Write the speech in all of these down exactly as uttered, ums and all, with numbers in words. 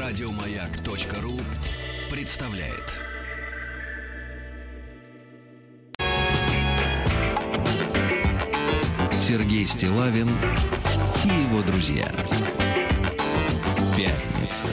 Радиомаяк.ру представляет. Сергей Стиллавин и его друзья. Пятница.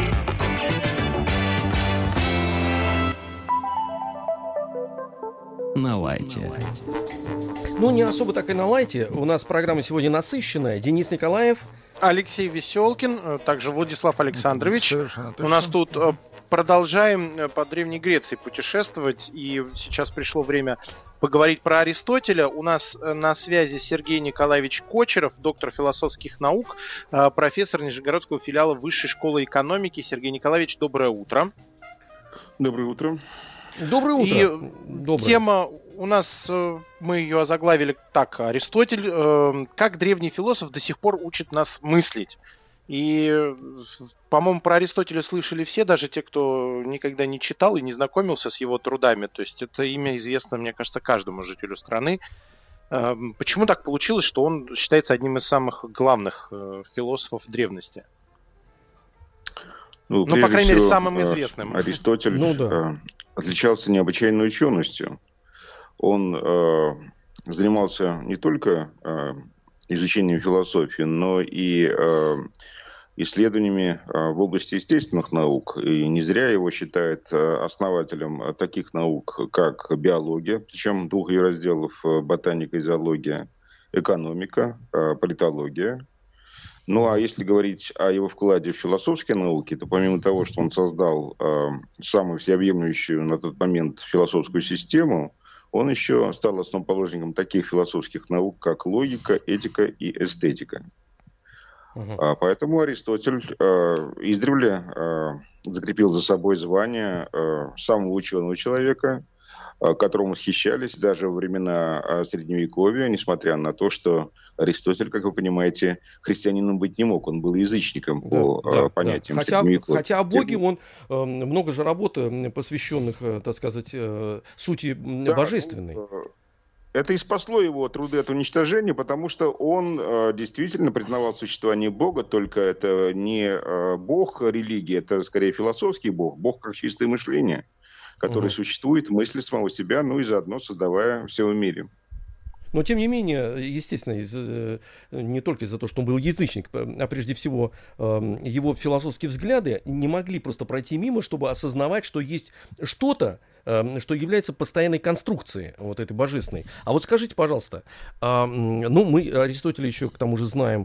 На лайте. Ну, не особо так и на лайте. У нас программа сегодня насыщенная. Денис Николаев. Алексей Веселкин, также Владислав Александрович. Совершенно точно. У нас тут продолжаем по Древней Греции путешествовать. И сейчас пришло время поговорить про Аристотеля. У нас на связи Сергей Николаевич Кочеров, доктор философских наук, профессор Нижегородского филиала Высшей школы экономики. Сергей Николаевич, доброе утро. Доброе утро. Доброе утро. И Доброе. Тема у нас, мы ее озаглавили так: Аристотель, как древний философ до сих пор учит нас мыслить. И, по-моему, про Аристотеля слышали все, даже те, кто никогда не читал и не знакомился с его трудами. То есть это имя известно, мне кажется, каждому жителю страны. Почему так получилось, что он считается одним из самых главных философов древности? Ну, ну по крайней всего, мере, самым известным. Аристотель ну, да. отличался необычайной ученостью. Он э, занимался не только э, изучением философии, но и э, исследованиями э, в области естественных наук. И не зря его считают э, основателем таких наук, как биология, причем двух ее разделов: ботаника и зоология, экономика, э, политология. Ну, а если говорить о его вкладе в философские науки, то помимо того, что он создал э, самую всеобъемлющую на тот момент философскую систему, он еще стал основоположником таких философских наук, как логика, этика и эстетика. Uh-huh. А, поэтому Аристотель э, издревле э, закрепил за собой звание э, самого ученого человека, э, которому восхищались даже во времена э, Средневековья, несмотря на то, что Аристотель, как вы понимаете, христианином быть не мог. Он был язычником, да, по да, понятиям да. Хотя, Средневековья. хотя о Боге он э, много же работы, посвященных, э, так сказать, э, сути да, божественной. Ну, это и спасло его труды от уничтожения, потому что он э, действительно признавал существование Бога, только это не э, Бог религии, это скорее философский Бог, Бог как чистое мышление, который угу. существует в мысли самого себя, ну и заодно создавая все в мире. Но, тем не менее, естественно, из, не только из-за того, что он был язычник, а прежде всего его философские взгляды не могли просто пройти мимо, чтобы осознавать, что есть что-то, что является постоянной конструкцией вот этой божественной. А вот скажите, пожалуйста, ну, мы Аристотеля еще к тому же знаем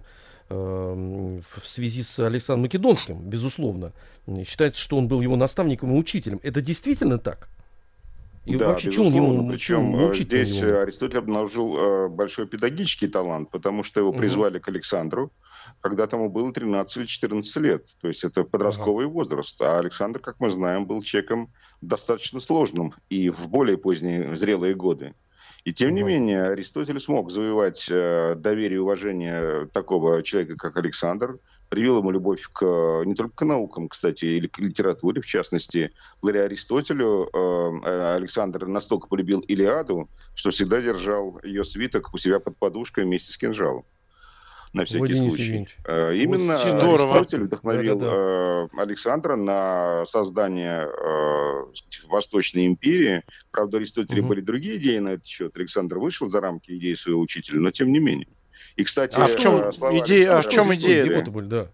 в связи с Александром Македонским, безусловно. Считается, что он был его наставником и учителем. Это действительно так? И да, вообще, безусловно. Ему, Причем здесь Аристотель обнаружил э, большой педагогический талант, потому что его призвали uh-huh. к Александру, когда тому было тринадцать или четырнадцать лет. То есть это подростковый uh-huh. возраст. А Александр, как мы знаем, был человеком достаточно сложным и в более поздние зрелые годы. И тем uh-huh. не менее Аристотель смог завоевать э, доверие и уважение такого человека, как Александр, привил ему любовь к, не только к наукам, кстати, или к литературе, в частности. Благодаря Аристотелю э, Александр настолько полюбил Илиаду, что всегда держал ее свиток у себя под подушкой вместе с кинжалом. На всякий Ой, случай. Э, именно вот Аристотель вдохновил да, да, да. Э, Александра на создание э, Восточной империи. Правда, у Аристотеля угу. были другие идеи на этот счет. Александр вышел за рамки идеи своего учителя, но тем не менее. И, кстати, а в чем идея? А в чем идея? Да.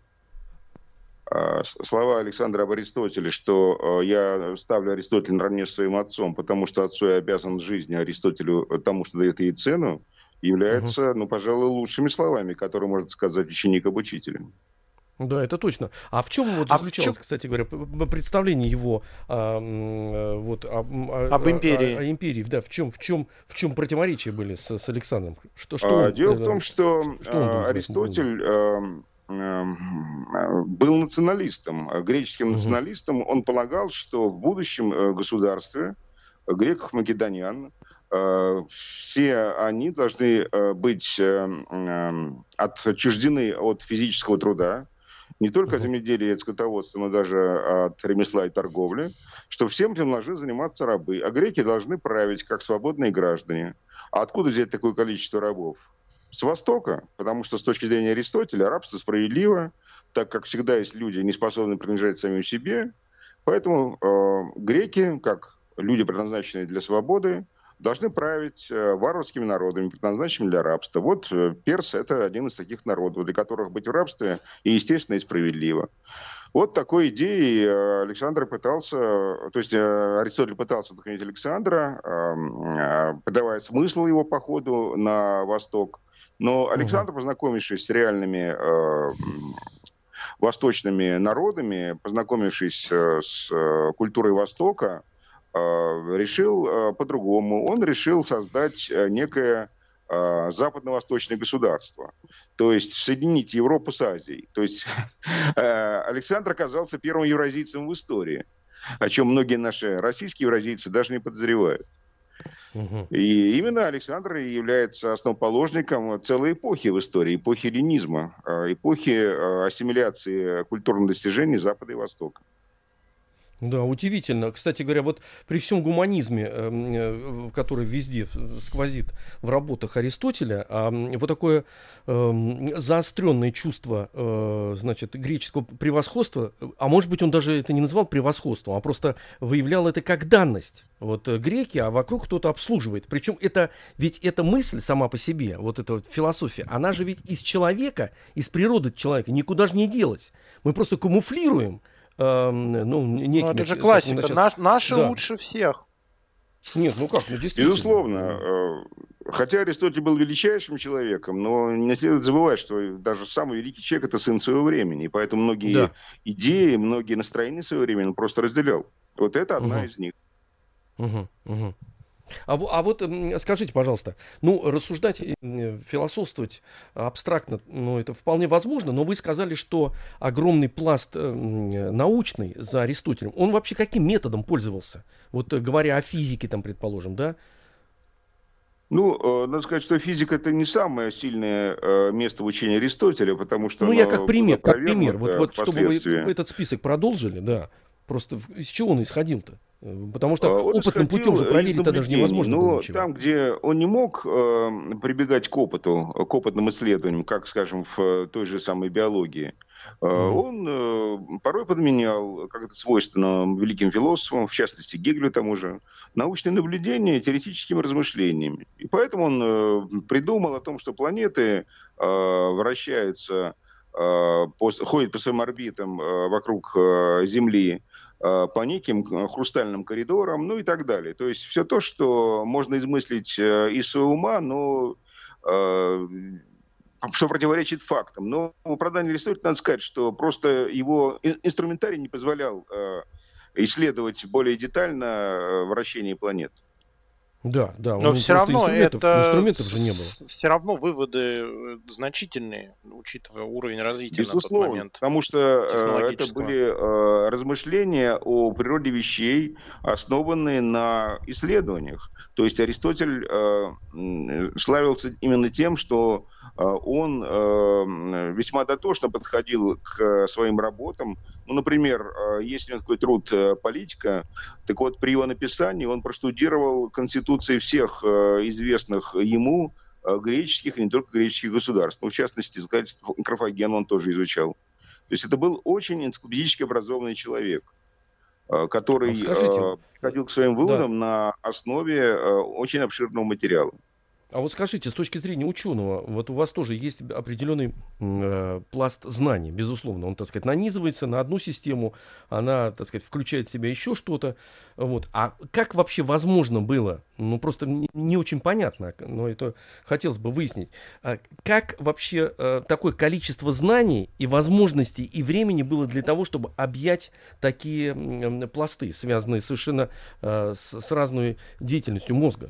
Слова Александра об Аристотеле, что я ставлю Аристотеля наравне с своим отцом, потому что отцу я обязан жизнью, Аристотелю тому, что дает ей цену, являются, угу. ну, пожалуй, лучшими словами, которые может сказать ученик об учителе. Да, это точно. А в чем вот заключалось, а чем... кстати говоря, представление его а, вот, а, об империи? О, о, о империи, да, в чем, в чем, в чем противоречия были с, с Александром? Что, что а, он, дело это, в том, что, что Аристотель а, а, был националистом, греческим угу. националистом. Он полагал, что в будущем государстве греков-македонян все они должны быть отчуждены от физического труда, не только от земледелия и скотоводства, но даже от ремесла и торговли, что всем этим должны заниматься рабы, а греки должны править как свободные граждане. А откуда взять такое количество рабов? С Востока, потому что с точки зрения Аристотеля рабство справедливо, так как всегда есть люди, не способные принадлежать самим себе. Поэтому э, греки, как люди, предназначенные для свободы, должны править э, варварскими народами, предназначенными для рабства. Вот э, персы – это один из таких народов, для которых быть в рабстве и естественно, и справедливо. Вот такой идеей Александр пытался, то есть Аристотель пытался вдохновить Александра, э, подавая смысл его походу на восток. Но Александр, познакомившись с реальными э, восточными народами, познакомившись с культурой Востока, решил по-другому. Он решил создать некое западно-восточное государство. То есть соединить Европу с Азией. То есть Александр оказался первым евразийцем в истории, о чем многие наши российские евразийцы даже не подозревают. Угу. И именно Александр является основоположником целой эпохи в истории, эпохи эллинизма, эпохи ассимиляции культурных достижений Запада и Востока. Да, удивительно. Кстати говоря, вот при всем гуманизме, который везде сквозит в работах Аристотеля, вот такое заостренное чувство, значит, греческого превосходства, а может быть, он даже это не называл превосходством, а просто выявлял это как данность. Вот греки, а вокруг кто-то обслуживает. Причем это, ведь эта мысль сама по себе, вот эта вот философия, она же ведь из человека, из природы человека никуда же не делась. Мы просто камуфлируем. Ну, некими, ну, это же классика. Сейчас... Наш, наши да. лучше всех. Нет, ну как, ну действительно. Безусловно. Хотя Аристотель был величайшим человеком, но не следует забывать, что даже самый великий человек – это сын своего времени. И поэтому многие да. идеи, многие настроения своего времени он просто разделял. Вот это одна угу. из них. Угу, угу. А, а вот скажите, пожалуйста, ну, рассуждать, философствовать абстрактно, ну, это вполне возможно, но вы сказали, что огромный пласт научный за Аристотелем, он вообще каким методом пользовался? Вот говоря о физике, там, предположим, да? Ну, надо сказать, что физика – это не самое сильное место в учении Аристотеля, потому что… Ну, я как пример, как пример, вот, вот чтобы вы этот список продолжили, да. Просто из чего он исходил-то? Потому что он опытным путем же проверить-то даже невозможно. Но там, где он не мог э, прибегать к опыту, к опытным исследованиям, как, скажем, в той же самой биологии, э, mm-hmm. он э, порой подменял, как это свойственно великим философам, в частности Гегелю тому же, научные наблюдения теоретическими размышлениями. И поэтому он э, придумал о том, что планеты э, вращаются, э, по, ходят по своим орбитам э, вокруг э, Земли, по неким хрустальным коридорам, ну и так далее. То есть все то, что можно измыслить из своего ума, но э, что противоречит фактам. Но в оправдании Аристотеля надо сказать, что просто его инструментарий не позволял э, исследовать более детально вращение планет. Да, да. Но все равно инструментов, это инструментов же не было. Все равно выводы значительные, учитывая уровень развития Безусловно, на тот момент. Потому что э, это были э, размышления о природе вещей, основанные на исследованиях. То есть Аристотель э, славился именно тем, что э, он э, весьма дотошно подходил к своим работам. Ну, например, э, есть у него такой труд «Политика», так вот, при его написании он проштудировал конституции всех э, известных ему э, греческих и не только греческих государств. Ну, в частности, Карфаген он тоже изучал. То есть это был очень энциклопедически образованный человек, э, который э, приходил к своим выводам да. на основе э, очень обширного материала. А вот скажите, с точки зрения ученого, вот у вас тоже есть определенный э, пласт знаний, безусловно. Он, так сказать, нанизывается на одну систему, она, так сказать, включает в себя еще что-то. Вот. А как вообще возможно было, ну просто не, не очень понятно, но это хотелось бы выяснить, а как вообще э, такое количество знаний и возможностей и времени было для того, чтобы объять такие э, пласты, связанные совершенно э, с, с разной деятельностью мозга?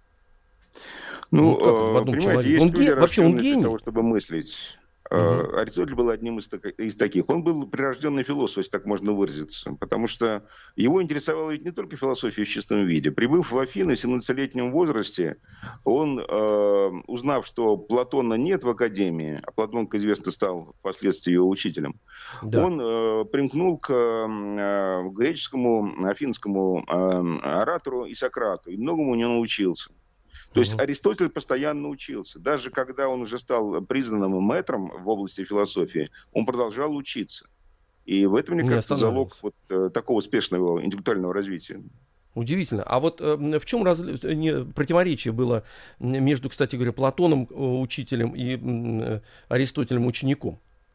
Ну, ну понимаете, есть он люди, ге... вообще он гений для того, чтобы мыслить. Uh-huh. Аристотель был одним из, так... из таких. Он был прирожденный философ, если так можно выразиться. Потому что его интересовала ведь не только философия в чистом виде. Прибыв в Афины в семнадцатилетнем возрасте, он, э, узнав, что Платона нет в академии, а Платон, как известно, стал впоследствии его учителем, да. он э, примкнул к э, греческому, афинскому э, оратору и Сократу. И многому у него научился. То есть Аристотель постоянно учился. Даже когда он уже стал признанным мэтром в области философии, он продолжал учиться. И в этом, мне Не кажется, залог останавливался. вот, э, такого успешного интеллектуального развития. Удивительно. А вот э, в чем раз... не- противоречие было м, между, кстати говоря, Платоном, э, учителем, и м, э, Аристотелем, учеником?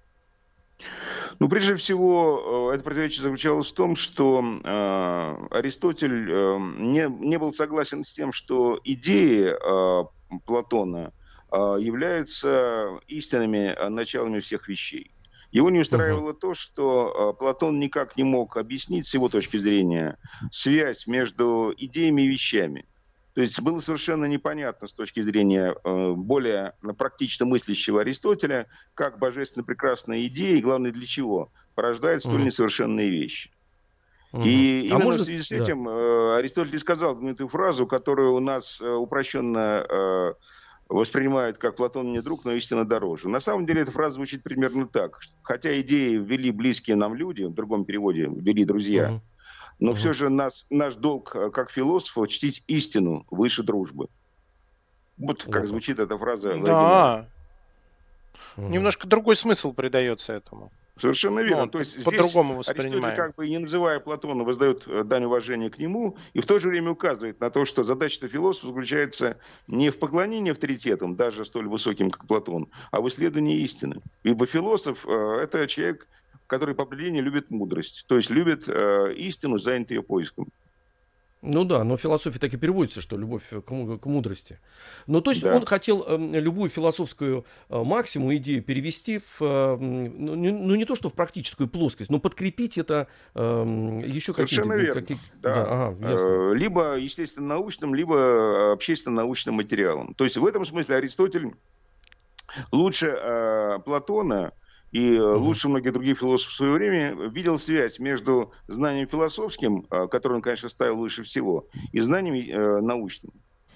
Ну, прежде всего, э, это противоречие заключалось в том, что э, Аристотель э, не, не был согласен с тем, что идеи э, Платона э, являются истинными э, началами всех вещей. Его не устраивало то, что э, Платон никак не мог объяснить с его точки зрения связь между идеями и вещами. То есть было совершенно непонятно с точки зрения э, более практично мыслящего Аристотеля, как божественно прекрасная идея и, главное, для чего порождает столь Мгм. несовершенные вещи. Мгм. И А именно в можно... связи с Да. этим э, Аристотель сказал знаменитую фразу, которую у нас э, упрощенно э, воспринимают как «Платон не друг, но истина дороже». На самом деле эта фраза звучит примерно так. Хотя идеи ввели близкие нам люди, в другом переводе ввели друзья, Мгм. но Мгм. все же нас, наш долг э, как философа чтить истину выше дружбы. Вот О как как. звучит эта фраза в оригинале. Да, Мгм. немножко другой смысл придается этому. Совершенно Ну, верно. он То по- есть здесь по-другому Аристотель, воспринимаем. как бы не называя Платона, воздает э, дань уважения к нему и в то же время указывает на то, что задача философа заключается не в поклонении авторитетам, даже столь высоким, как Платон, а в исследовании истины. Ибо философ э, – это человек, который по определению любит мудрость, то есть любит э, истину, занят ее поиском. Ну да, но в философии так и переводится, что любовь к, му- к мудрости. Ну, то есть Да. он хотел эм, любую философскую э, максимум, идею перевести в, э, м, ну, не, ну, не то, что в практическую плоскость, но подкрепить это эм, еще каким-то... Совершенно г- верно. каких- Да. Да, ага, ясно. Э, Либо естественно-научным, либо общественно-научным материалом. То есть в этом смысле Аристотель лучше э, Платона и э, Мгм. лучше многих других философов в свое время видел связь между знанием философским, э, которое он, конечно, ставил выше всего, и знанием э, научным.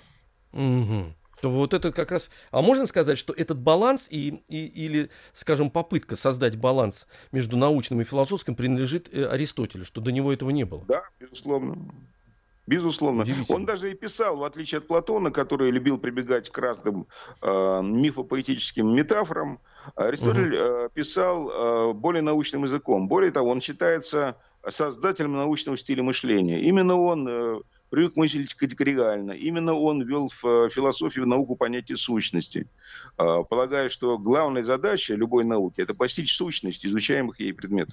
Мгм. То вот это как раз... А можно сказать, что этот баланс и, и- или, скажем, попытка создать баланс между научным и философским принадлежит э, Аристотелю, что до него этого не было? Да, безусловно. Безусловно. Он Удивительно. даже и писал, в отличие от Платона, который любил прибегать к разным э, мифопоэтическим метафорам, Аристотель э, писал э, более научным языком. Более того, он считается создателем научного стиля мышления. Именно он э, привык мыслить категориально. Именно он ввел в э, философию, в науку понятие сущности, э, полагая, что главная задача любой науки – это постичь сущность изучаемых ей предметов.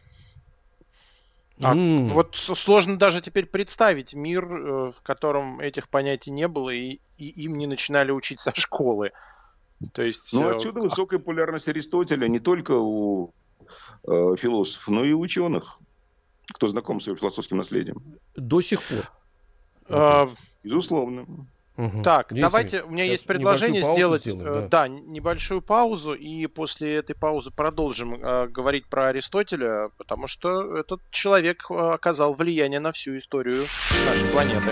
А М. вот с- сложно даже теперь представить мир, э, в котором этих понятий не было, и, и им не начинали учить со школы. То есть, Ну, э, отсюда высокая популярность Аристотеля не только у э, философов, но и у ученых, кто знаком с его философским наследием. До сих пор. э, Безусловно. Мгм. так, Денис давайте, Евгеньевич, у меня сейчас есть предложение небольшую паузу сделать, сделаем, э, да. да, н- небольшую паузу, и после этой паузы продолжим э, говорить про Аристотеля, потому что этот человек э, оказал влияние на всю историю нашей планеты.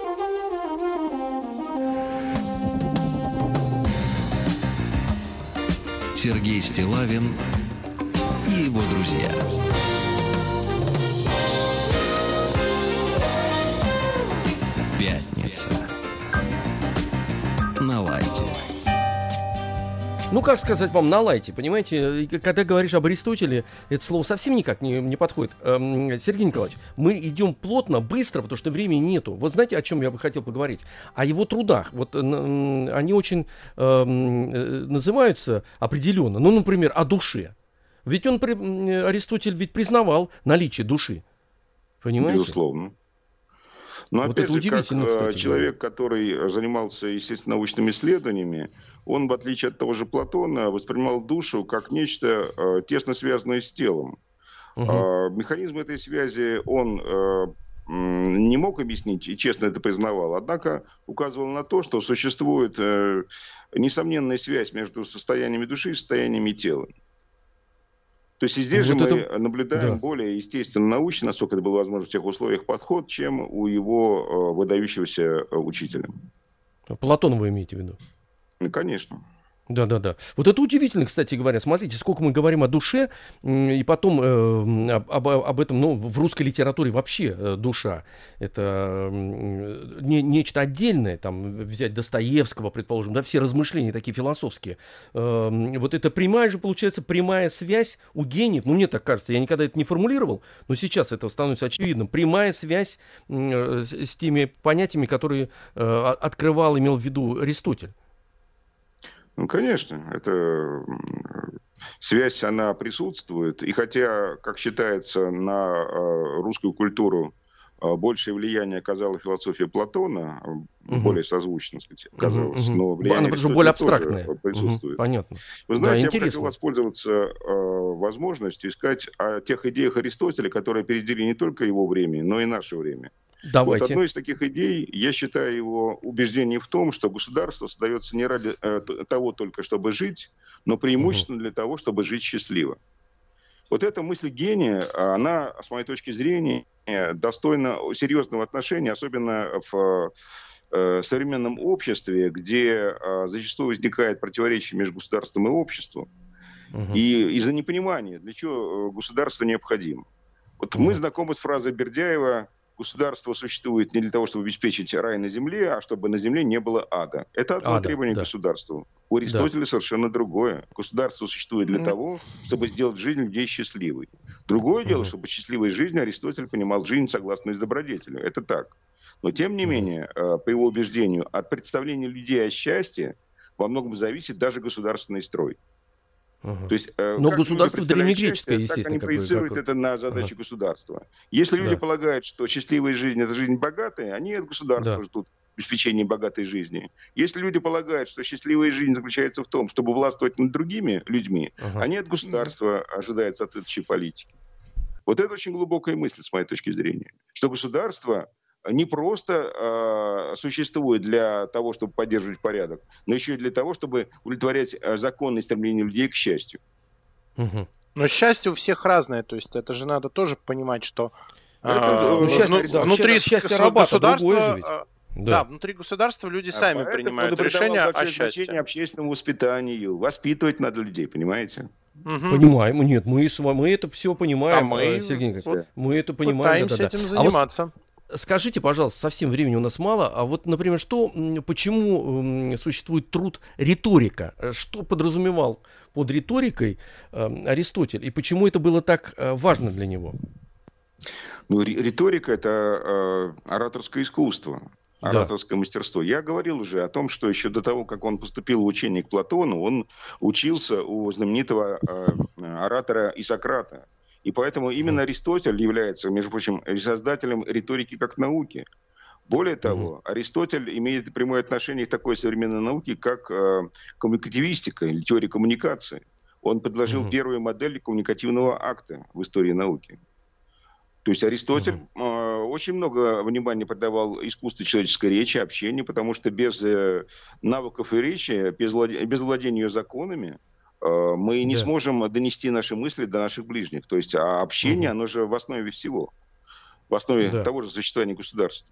Сергей Стиллавин и его друзья. Пятница. На лайте. Ну, как сказать вам, на лайте, понимаете, и когда говоришь об Аристотеле, это слово совсем никак не, не подходит. Эм, Сергей Николаевич, мы идем плотно, быстро, потому что времени нету. Вот знаете, о чем я бы хотел поговорить? О его трудах. Вот э, м, они очень эм, э, называются определенно, ну, например, о душе. Ведь он, при- м, Аристотель ведь признавал наличие души. Понимаете? Безусловно. Но Вот опять это же, как удивительно, э, кстати человек, который занимался, естественно, научными исследованиями, он, в отличие от того же Платона, воспринимал душу как нечто э, тесно связанное с телом. Мгм. А, Механизм этой связи он э, м, не мог объяснить и честно это признавал, однако указывал на то, что существует э, несомненная связь между состояниями души и состояниями тела. То есть и здесь Вот же мы это- наблюдаем да. более естественно научно, насколько это было возможно в тех условиях, подход, чем у его э, выдающегося э, учителя. Платона вы имеете в виду? Ну, конечно. Да-да-да. Вот это удивительно, кстати говоря. Смотрите, сколько мы говорим о душе, и потом э, об, об этом, ну, в русской литературе вообще э, душа. Это э, не, нечто отдельное, там, взять Достоевского, предположим, да, все размышления такие философские. Э, вот это прямая же, получается, прямая связь у гениев, ну, мне так кажется, я никогда это не формулировал, но сейчас это становится очевидным. Прямая связь э, с, с теми понятиями, которые э, открывал, имел в виду Аристотель. Ну, конечно, эта связь, она присутствует. И хотя, как считается, на русскую культуру большее влияние оказала философия Платона, угу. более созвучно, сказать, казалось, угу, угу. но влияние Она более абстрактное. тоже присутствует. Угу, понятно. Вы знаете, да, я бы хотел воспользоваться э, возможностью искать о тех идеях Аристотеля, которые опередили не только его время, но и наше время. Давайте. Вот одной из таких идей, я считаю его убеждение в том, что государство создается не ради э, того только, чтобы жить, но преимущественно угу. для того, чтобы жить счастливо. Вот эта мысль гения, она, с моей точки зрения, достойна серьезного отношения, особенно в э, современном обществе, где э, зачастую возникает противоречие между государством и обществом, угу. и из-за непонимания, для чего государство необходимо. Вот угу. мы знакомы с фразой Бердяева: государство существует не для того, чтобы обеспечить рай на земле, а чтобы на земле не было ада. Это одно ада, требование да. государству. У Аристотеля да. совершенно другое. Государство существует для mm. того, чтобы сделать жизнь людей счастливой. Другое mm. дело, чтобы счастливой жизнью Аристотель понимал жизнь, согласную с добродетелью. Это так. Но тем не mm. менее, по его убеждению, от представления людей о счастье во многом зависит даже государственный строй. Uh-huh. То есть, но государство древнегреческое, естественно, так они проецируют как... это на задачи uh-huh. государства. Если люди да. полагают, что счастливая жизнь – это жизнь богатая, они от государства да. ждут обеспечения богатой жизни. Если люди полагают, что счастливая жизнь заключается в том, чтобы властвовать над другими людьми, uh-huh. они от государства ожидают соответствующей политики. Вот это очень глубокая мысль, с моей точки зрения. Что государство не просто э, существует для того, чтобы поддерживать порядок, но еще и для того, чтобы удовлетворять э, законные стремления людей к счастью. Угу. Но счастье у всех разное, то есть это же надо тоже понимать, что э, это, ну, счастье, да, внутри счастье рабата, государства, э, да. да, внутри государства люди а сами принимают решения о счастье. Общественному воспитанию, воспитывать надо людей, понимаете? Угу. Понимаем, нет, мы, мы это все понимаем, а мы, Сергей Николаевич, вот мы это понимаем. Пытаемся да, да, этим заниматься. А вот скажите, пожалуйста, совсем времени у нас мало, а вот, например, что, почему существует труд «Риторика»? Что подразумевал под риторикой Аристотель, и почему это было так важно для него? Ну, риторика – это ораторское искусство, ораторское да. мастерство. Я говорил уже о том, что еще до того, как он поступил в учение к Платону, он учился у знаменитого оратора Исократа. И поэтому именно Аристотель является, между прочим, создателем риторики как науки. Более того, mm-hmm. Аристотель имеет прямое отношение к такой современной науке, как э, коммуникативистика или теория коммуникации. Он предложил mm-hmm. первую модель коммуникативного акта в истории науки. То есть Аристотель mm-hmm. э, очень много внимания придавал искусству человеческой речи, общению, потому что без э, навыков и речи, без, влад... без владения ее законами, мы не да. сможем донести наши мысли до наших ближних. То есть а общение, угу. оно же в основе всего. В основе да. того же существования государства.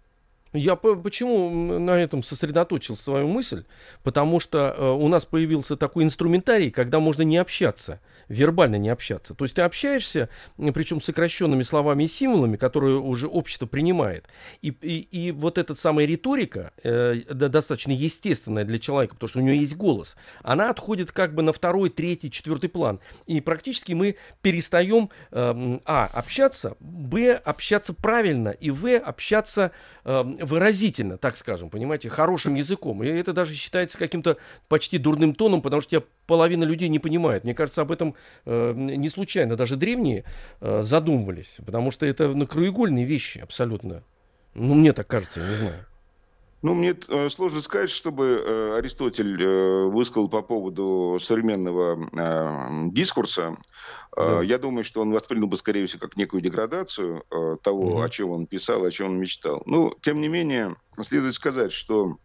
Я почему на этом сосредоточил свою мысль? Потому что э, у нас появился такой инструментарий, когда можно не общаться, вербально не общаться. То есть ты общаешься, причем сокращенными словами и символами, которые уже общество принимает. И, и, и вот эта самая риторика, э, достаточно естественная для человека, потому что у нее есть голос, она отходит как бы на второй, третий, четвертый план. И практически мы перестаем э, а. общаться, б. общаться правильно, и в. общаться э, выразительно, так скажем, понимаете, хорошим языком. И это даже считается каким-то почти дурным тоном, потому что тебя половина людей не понимает. Мне кажется, об этом э, не случайно даже древние э, задумывались, потому что это ну, краеугольные вещи абсолютно. Ну, мне так кажется, я не знаю. Ну, мне э, сложно сказать, чтобы э, Аристотель э, высказал по поводу современного э, дискурса. Э, да. Я думаю, что он воспринял бы, скорее всего, как некую деградацию э, того, угу. о чем он писал, о чем он мечтал. Ну, тем не менее, следует сказать, что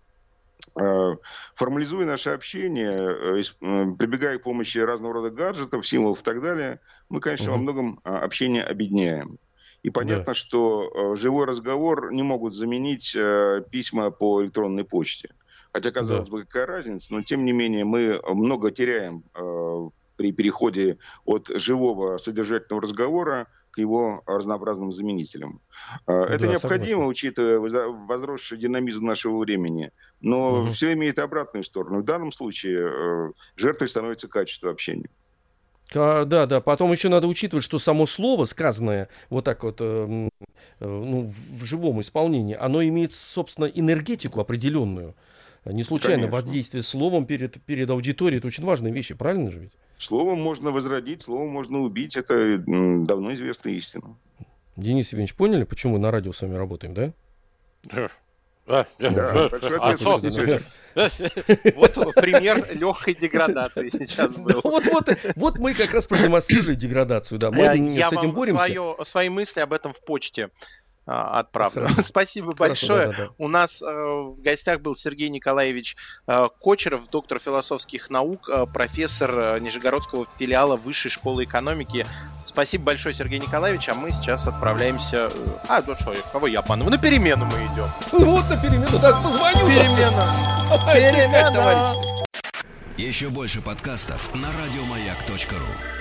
э, формализуя наше общение, э, э, прибегая к помощи разного рода гаджетов, символов и так далее, мы, конечно, угу. во многом э, общение объединяем. И понятно, да. что э, живой разговор не могут заменить э, письма по электронной почте. Хотя, казалось Да. бы, какая разница, но тем не менее мы много теряем э, при переходе от живого содержательного разговора к его разнообразным заменителям. Э, Это Да, необходимо, согласен. учитывая воза- возросший динамизм нашего времени, но Мгм. все имеет обратную сторону. В данном случае э, жертвой становится качество общения. А, да, да. Потом еще надо учитывать, что само слово, сказанное вот так вот, эм, э, ну, в в живом исполнении, оно имеет, собственно, энергетику определенную. Не случайно Конечно. воздействие словом перед, перед аудиторией — это очень важные вещи, правильно же ведь? Словом можно возродить, словом можно убить. Это м, давно известная истина. Денис Евгеньевич, поняли, почему мы на радио с вами работаем, да? Да. Да, большой А что? ответственность несете. Вот пример легкой деградации сейчас Да, был. вот, вот, вот мы как раз продемонстрировали деградацию, да. Мы Я м, я с этим вам боремся. свое, свои мысли об этом в почте а, отправлю. Хорошо. Спасибо Хорошо, большое. да, да, да. У нас э, в гостях был Сергей Николаевич э, Кочеров, доктор философских наук, э, профессор э, Нижегородского филиала Высшей школы экономики. Спасибо большое, Сергей Николаевич. А мы сейчас отправляемся... э, А, ну что, кого я обманываю? На перемену мы идем. Вот на перемену, да, позвоню. Перемена. Давайте, Перемена. товарищи. Еще больше подкастов на радиомаяк точка ру.